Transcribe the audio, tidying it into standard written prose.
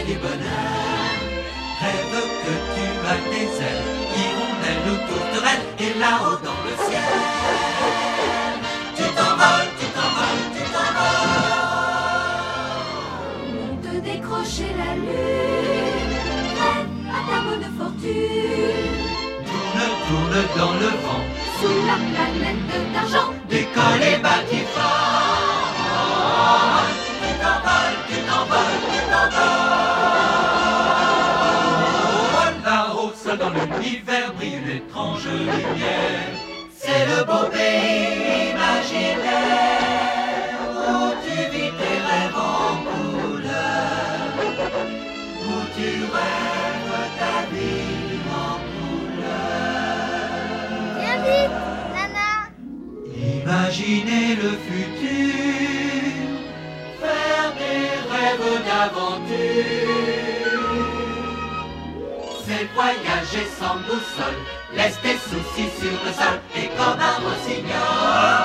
et bonheur. Rêve que tu as des ailes, hirondelles ou tourterelles, et là-haut dans le ciel, tu t'envoles, tu t'envoles, tu t'envoles. Monte décrocher la lune, prête à ta bonne fortune. Tourne, tourne dans le vent, Sous la planète d'argent, décolle et bâtis fort. Tu t'envoles, tu t'envoles, tu t'envoles. Là-haut, seul dans l'univers, brille une étrange lumière. C'est le beau pays imaginaire où tu vis tes rêves en couleur, où tu rêves ta vie en couleur. Viens vite, Nana. Imaginez le futur, faire des rêves d'aventure. C'est voyager sans boussole, laisse tes soucis sur le sol et comme un rossignol.